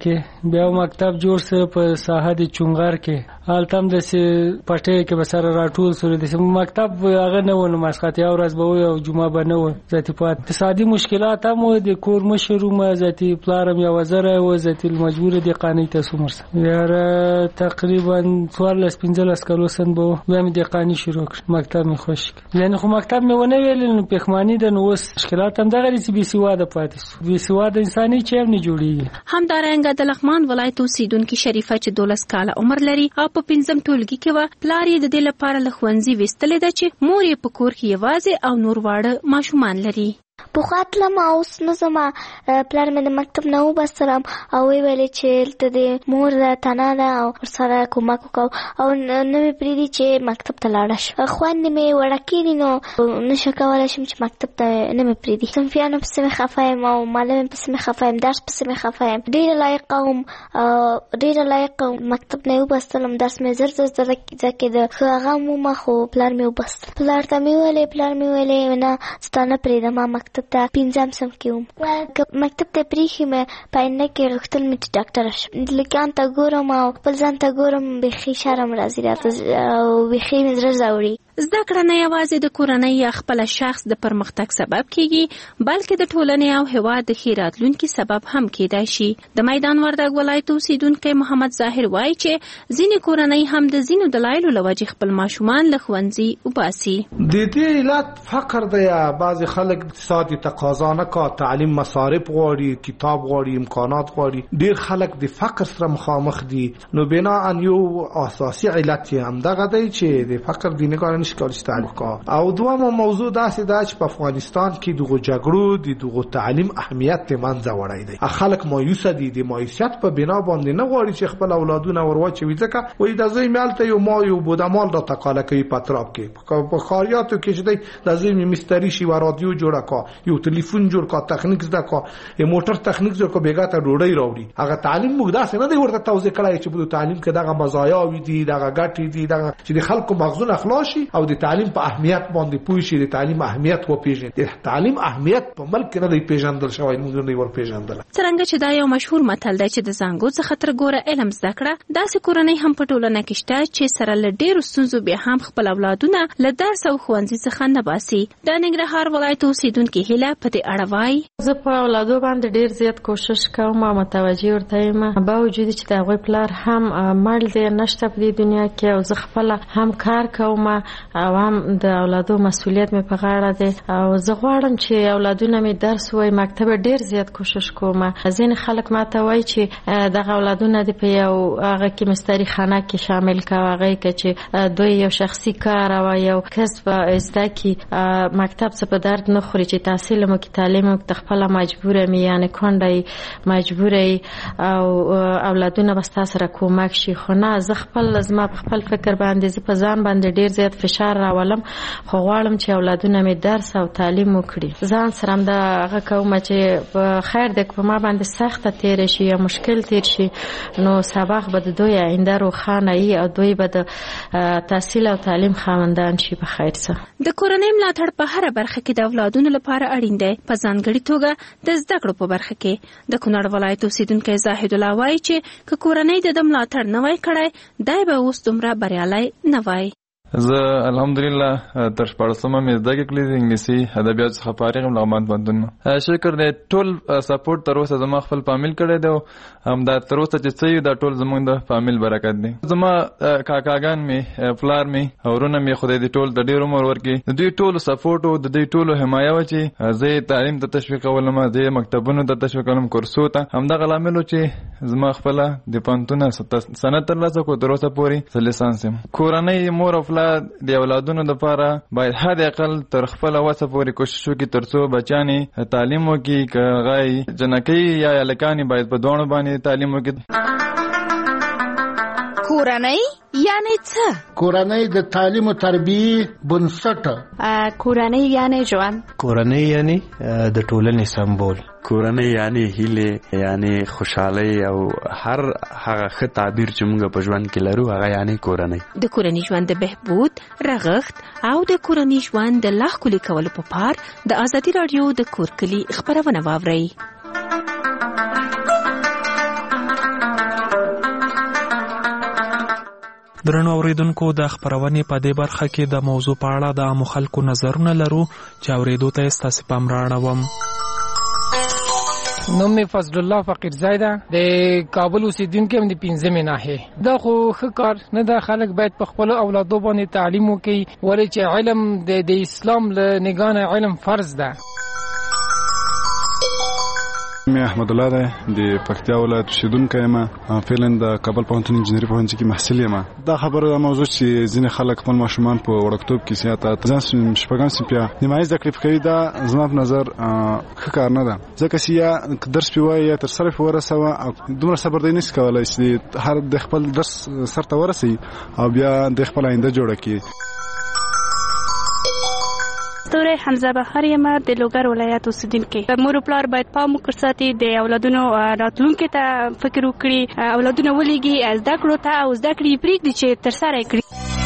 کې بیا مکتب جوړ سره په ساحه د چونغر کې حالتم د پټې کې بسره راټول سره د مکتب هغه نه ونه مسخط یو ورځ به یو جمعه به نه و ذاتی په اقتصادي مشکلات هم د کور مشرو ما ذاتی پلارم یو وزره و ذاتی مجبور دي قانی تاسو مرسته یاره تقریبا 14-15 کلو سن به مې د قانی شروع کړ مکتب می خوش یعنی خو مکتب مې ونه ویل نو پخمانی د نو مشکلات هم دغه چې بي سواده پاتې بي سواده انساني چې هم نه جوړي همدارنګه د لغمان ولایت اوسیدونکو شریفه چې 12 کاله عمر لري او په 5م ټولګي کې و پلار یې د دې لپاره لخوانځي وستلې ده چې مور یې په کور کې یوازې او نور واړه ماشومان لري پخواتلم اوس نه زما پلار مې د مکتب نه وبستلم او ویلې چې ته د مور تنه ده او ورسره کومک وکړو او نه مې پرېږدي چې مکتب ته لاړه شم خویندې مې وړکې دي نو نشه کولی شم چې مکتب ته نه مې پرېږدي صنفیانو پسې مې خفه یم او معلم پسې مې خفه یم درس پسې مې خفه یم ډېره لایقه وم مکتب نه وبستلم درس مې زر زده کېده ښه هغه مومه خو پلار مې وبستل پلار ته مې ویلې نه ستا نه پرېږدم مکتب ته 5م سم کې وم مکتب ته پریښي مې په آینده کې غوښتل مې چې ډاکټره شم لکیان ته ګورم او خپل ځان ته ګورم بیخي شرم راځي راته او بیخي مې زړه ځاوړي زده کړه نه یوازې د کورنۍ یا خپل شخص د پرمختګ سبب کیږي بلکې د ټولنې او هیواد د ښه راتلونکي سبب هم کیدای شي د میدان وردګ ولایت اوسیدونکو محمد ظاهر وایي چې ځینې کورنۍ هم د ځینو دلایلو له وجې خپل ماشومان له ښوونځي وباسي د دې علت فقر دی یا بعضې خلک اقتصادي تقاضا نه کا تعلیم مصارف غواړي کتاب غواړي امکانات غواړي ډېر خلک د فقر سره مخامخ دي نو بنا ان یو اساسي علت یې همدغه دی چې د فقر د نګارنې او دوامه موضوع داسې ده چې په افغانستان کې دغه جګړو دغه تعلیم اهمیت ته منځه وړی دی خلک مایوسه دي د مایوسیت په بنا باندې نه غواړي چې خپل اولادونه ورواچوي ځکه وایي د زوی مالته یو ما یو بودمال را تقاله کوي په اطراف کې په خاریاتو کې چې دی د زوی مستری شي و رادیو جوړه کا یو تلیفون جوړ کا تخنیک زده کا یو موټر تخنیک جوړ کا بیګا ته ډوډۍ راوړي هغه تعلیم موږ داسې نه دی ورته توضیح کړای چې په تعلیم کې دغه مزایاوي دي دغه ګټې دي دغه چې د خلکو مغزونه خلاص شي او د تعلیم په اهمیت باندې پوه شي د تعلیم اهمیت وپیژني د تعلیم اهمیت په ملک نه دی پیژندل شوی موږ نه ور پیژندل څنګه چې دا یو مشهور متل دی چې د زنګو څخه تر ګوره علم زده کړه داسې کورنۍ هم په ټولنه کې شته چې سره له ډېرو ستونزو بیا هم خپل اولادونه له درس او ښوونځي څخه نه باسي د ننګرهار ولایت اوسیدونکي هیله په دې اړه وایي زه په اولادو باندې ډېر زیات کوشش کوم او متوجه ورته یم باوجود چې د هغوی پلار هم مړ دی نشته په دې دنیا کې او زه خپله هم کار کوم او هم د اولادو مسؤلیت مې په غاړه دی او زه غواړم چې اولادونه مې درس وای مکتب ډېر زیات کوشش کوم ځینې خلک ماته وایي چې دغه اولادونه دې په یو هغه کې مستری خانه کې شامل کوه هغه کې چې دوی یو شخصي کار او یو کسب زده کړي مکتب څه په درد نه خوري چې تحصیل مو کې تعلیم مو کې خپله مجبوره مې یعنې کونډه مجبوره او اولادونه به ستا سره کومک شي خو نه زه خپل زما په خپل فکر باندې زه په ځان باندې ډېر زیات فشار راولم خو غواړم چې اولادونه مې درس او تعلیم وکړي ځان سره هم دا هغه کوم چې خیر دی په ما باندې سخته تېره شي یا مشکل تېر شي نو سبق به د دوی آینده روښانه وي او دوی به د تحصیل او تعلیم خاوندان شي په خیر سره د کورنۍ ملاتړ په هره برخه کې د اولادونو لپاره اړین دی په ځانګړې توګه د زده کړو په برخه کې د کونړ ولایت اوسیدونکی زاهد الله وایي چې که کورنۍ د ملاتړ نه وای کړی دی به اوس دومره بریالی نه وای زه الحمدلله تر 14مه مې زده کړې د انګلیسي ادبیات څخه فارغ یم لغمان پوهنتون شکر دی ټول سپورټ تر اوسه زما خپل فامیل کړی دی همدا تر اوسه چې څه دا ټول زموږ د فامیل برکت دی زما کاکاګان مې پلار مې ورونه مې خدای دې ټول د ډېر عمر ورکړي د دوی ټولو سپورټ او د دوی ټولو حمایه وه چې زه تعلیم ته تشویقولم زه مکتبونو ته تشویقولم کورسو ته همدغه لامل و چې زما خپله د پوهنتونه سند ترلاسه کړو تر اوسه پورې زه لیسانس یم کورنۍ مور او د اولادونو لپاره باید حد اقل تر خپل وسه پورې کوشش وکړي ترڅو بچانې تعلیم وکړي که هغه جنکۍ یا هلکانې باید په دواړو باندې تعلیم وکړي کورنۍ یعنی څه؟ کورنۍ د تعلیم او تربیې بنسټ کورنۍ یعنی ژوند کورنۍ یعنی د ټولنې سمبول کورنۍ یعنی هیله یعنی خوشحالي او هر هغه ښه تعبیر چې موږ په ژوند کې لرو هغه یعنی کورنۍ د کورنۍ ژوند د بهبود رغښت او د کورنۍ ژوند د لا ښکلي کولو په پار د ازادي راډیو د کور کلي خپرونه واورئ درنو اوریدونکو د خبرونې په دې برخه کې د موضوع په اړه د عامو خلکو نظرونه لرو چې اوریدو ته یې ستاسې پام رااړوم. نوم می فضل الله فقیرزای ده، د کابل اوسیدونکی هم د 15 ناحیه. دا خو ښه کار نه ده. خلک باید په خپل اولادو باندې تعلیم وکړي، ولې چې علم د اسلام له نگاه نه علم فرض ده. مې احمد الله ده، د پکتیا ولایت اوسیدونکی یم. فعلا د کابل پوهنتون انجنیري پوهنځي کې محصل یم. دا خبره د موضوع چې ځینې خلک خپل ماشومان په وړکتوب کې سیاته ځان شپږم صنفیا نیمایي زده کړې کوي، دا زما په نظر ښه کار نه ده. ځکه چې یا درس پې وایي یا تر سره پې ورسوه، دومره صبر دی نشي کولی چې هر د خپل درس سر ته ورسوي او بیا د خپل آینده جوړه کړي. ستوری حمزه بهار یم، د لوګر ولایت اوسیدونکی. مور او پلار باید پام وکړي ساتي د اولادونو راتلونکي ته فکر وکړي، اولادونه ولېږي زده کړو ته او زده کړې پرېږدي چې ترسره یې کړي.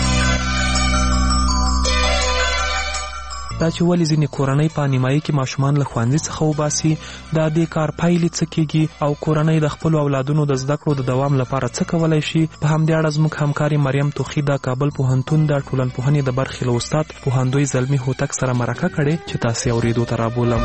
دا چې ولې ځینې کورنۍ په نیمایي کې ماشومان له ښوونځي څخه وباسي، دا د کار پایلې څه کېږي او کورنۍ د خپلو اولادونو د زده کړو د دوام لپاره څه کولی شي. په همدې اړه زموږ همکارې مریم توخي د کابل پوهنتون د ټولنپوهنې د برخې له استاد پوهندوی زلمي هوتک سره مرکه کړې چې تاسې اورېدو ته رابولم.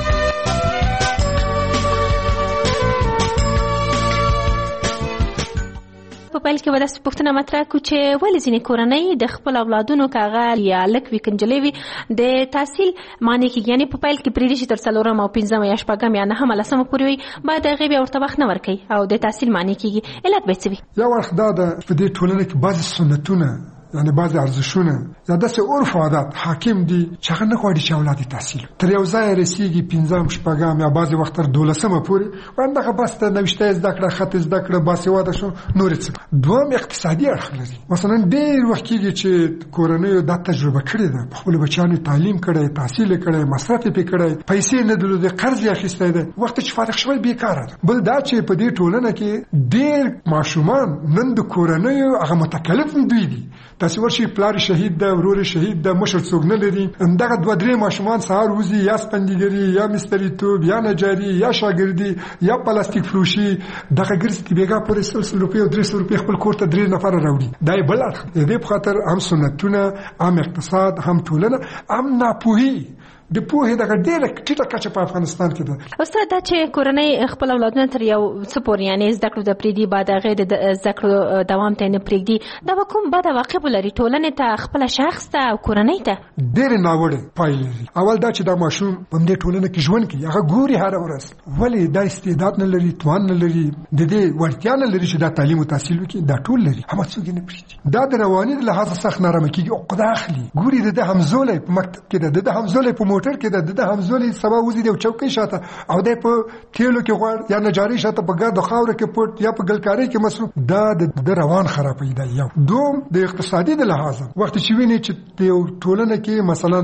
په پیل کې وداسې پوښتنه مطرح کړو چې ولې ځینې کورنۍ د خپل اولادونو کاغه یا لک وي کنجلې وي د تحصیل معنی کې، یعنی په پیل کې پرېږدي چې تر 4 او 5 یا 6 یا 9 لسمه پورې وي، باید هغې بیا ورته وخت نه ورکوي او د تحصیل معنی کېږي. علت به څه وي؟ یو اړخ دا ده په دې ټولنه کې بعضې سنتونه یعنی بعض ارزښونه یا داسې عرف عادات حاکم دي چې هغه نه غواړي چې اولاد یې تحصیل تر یو ځایه رسېږي 15 شپږم یا بعضې وخت تر 12مه پورې، وایم دغه بس ته نوشته زده کړه، خط زده کړه، باسواده شو، نورې څه. دوم اقتصادي اړخ لري. مثلا ډېر وخت کېږي چې کورنیو دا تجربه کړې ده، په خپلو بچیانو تعلیم کړی، تحصیل یې کړی، مصرف یې پرې کړی، پیسې نه درلودې، قرض یې اخیستی دی، وخت چې فارغ شوی بېکاره ده. بل دا چې په دې ټولنه کې ډېر ماشومان نن د کورنیو هغه متکلف دوی دي. تاسې ورشئ پلار شهید ده، ورور شهید ده، مشر څوک نه لري، همدغه 2-3 ماشومان سهار وځي یا سپندګري یا مستریتوب یا نجاري یا شاګردي یا پلاستیک فروشي، دغه ګرځي بیګا پورې 100 روپۍ او 300 روپۍ خپل کور ته 3 نفر راوړي. دا یې بل اړخ دی. دې په خاطر هم سنتونه، هم اقتصاد، هم ټولنه، هم ناپوهي د پوهې دغه ډېره ټیټه کچه په افغانستان کې ده. استاد دا چې کورنۍ خپل اولادونه تر یو څه پورې یعنې زده کړو ته پرېږدي، بعد هغې د زده کړو دوام ته یې نه پرېږدي، دا به کوم بد عواقب ولري ټولنې ته، خپله شخص ته او کورنۍ ته؟ ډېرې ناوړې پایلې لري. اول دا چې دا ماشوم په همدې ټولنه کې ژوند کوي، هغه ګوري هره ورځ، ولې دا استعداد نه لري، توان نه لري، د دې وړتیا نه لري چې دا تعلیم او تحصیل وکړي، دا ټول لري، هغه څوک یې نه پرېږدي. دا د رواني د لحاظه سخت نارامه کېږي، عقده اخلي. ګوري د ده همزولی په مکتب کې ده، د ده همزولی په موټر کې ده، د ده همزولی سبا وځي د چوکۍ شاته او دی په تیلو کې غواړ یا نجاري شاته په ګرد خاوره کې پټ یا په ګلکارۍ کې مصروف. دا د روان خرابوي. دا یو. دوم د اقتصادي د لحاظه وخت چې ویني چې د ټولنه کې مثلا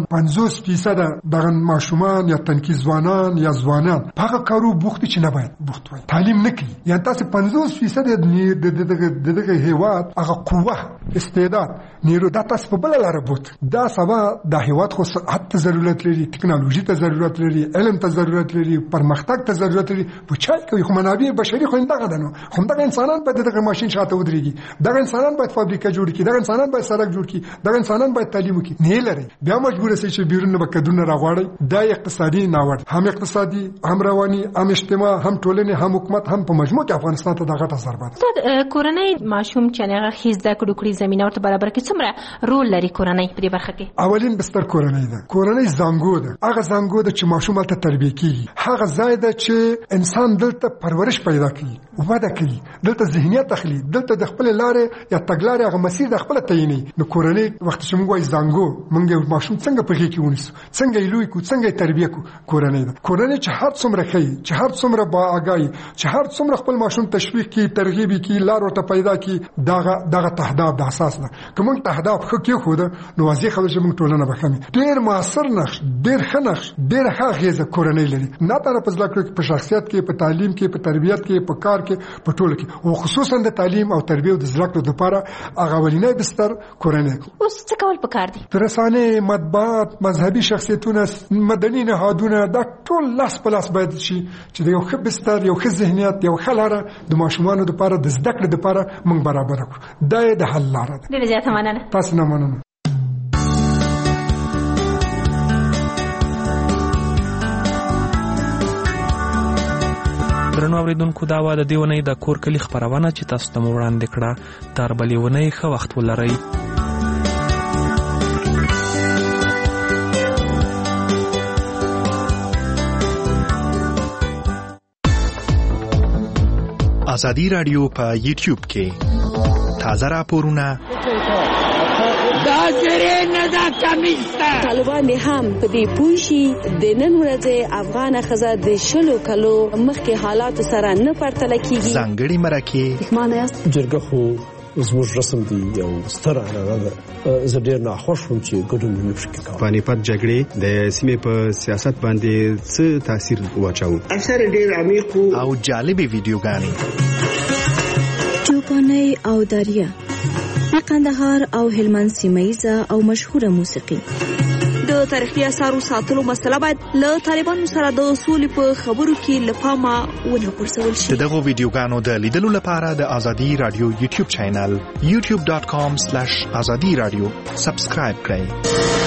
50% دغه ماشومان یا تنکي ځوانان یا ځوانان په هغه کارو بوخت چې نه باید بوخت وي، تعلیم نه کوي، یا تاسو 50% دغه هیواد هغه قوه، استعداد، نیرو دا تاسو په بل لار بوت. دا سبا د هیواد خو صحت ته ضرورت لري، ټکنالوژي ته ضرورت لري، علم ته ضرورت لري، پرمختګ ته ضرورت لري. په چای کوي خو منابع بشري خو دغه ده نو، هم دغه انسانان باید دغه ماشين شاته ودرېږي، دغه انسانان باید فابریکه جوړ کړي، دغه انسانان باید سړک جوړ کړي، دغه انسانان باید تعلیم وکړي. نه لري بیا مجبور شي چې بیرون به کډونه راغواړي. دا اقتصادي ناوړ، هم اقتصادي، هم رواني، هم اجتماع، هم ټولنه، هم حکومت، هم په مجموع کې افغانستان ته دغه ضربه ده. کورنۍ ماشوم چې هغه خیز د کړو زمينه ورته برابر کې څومره رول لري کورنۍ په دې برخه کې؟ اولین بستر کورنۍ ده. کورنۍ زنګو ده. هغه زنګو ده چې ماشوم ته تربیه کیږي، هغه ځای ده چې انسان دلته پرورش پیدا کوي، وده کوي، دلته ذهنیت اخلي، دلته د خپل لارې یا تګلارې هغه مسیر د خپل تعیني. نو کورنۍ وخت چې موږ وایي زنګو، موږ ماشوم څنګه په کې ونیسو، څنګه یې لوی کو، څنګه یې تربیه کو. کورنۍ ده. کورنۍ چې هر څومره کوي، چې هر څومره با آگاهي، چې هر څومره خپل ماشوم تشویق کی، ترغیب کی، لار ورته پیدا کی، دغه تهداب د اساس ده. کوم تهداب خو کې خو ده نو واضح خبر چې موږ ټولنه بخښمه. ډېر موثر نقش ډېر ښه نقش ډېر ښه اغېزه کورنۍ لري نه تنه په زده کړو کې په شخصیت کې په تعلیم کې په تربیت کې په کار کې په ټولو کې او خصوصا د تعلیم او تربیت او د زده کړو لپاره هغه ولینې بستر کورنۍ. اوس څه کول پکار دي؟ رسانې، مطبوعات، مذهبي شخصیتونه، مدني نهادونه دا ټول لاس په لاس باید شي چې د یو ښه بستر، یو ښه ذهنیت، یو ښه لاره د ماشومانو لپاره د زده کړې لپاره موږ برابر کړو. دا د حل لاره ده. ډېره زیاته مننه. تاسو نه مننه. درنو اوریدونکو دا و د دې ونې د کور کلي خپرونه چې تاسو ته مو وړاندې کړه. تر بلې ونې ښه وخت ولرئ. ازادي رادیو په یوټیوب کې تازه راپورونه دا زری نه دا کمیسته. طالبان هم په دې پوه شي د نن ورځې افغان ښځه د 20 کالو مخکې حالاتو سره نه پرتله کیږي. ځانګړي مرکې معنی جرګه خو زموږ رسم دی یو ستر هغه زه ډېر ناخوښ وم چې ګډون نه پکې کوم. پانیپت جګړې د سیمې په سیاست باندې څه تاثیر واچاو؟ اثر ډېر عمیق او جالبې ویډیوګانې چوپاني او دریا د قندهار او هلمند سیمه‌یزه او مشهوره موسیقي. د تاریخي اثارو ساتلو مسله باید له طالبانو سره د اصول په خبرو کې له پامه ونه غورځول شي. دغه ویډیوګانو د لیدلو لپاره د ازادي رادیو یوټیوب چینل youtube.com/azadi radio سبسکرایب کړئ.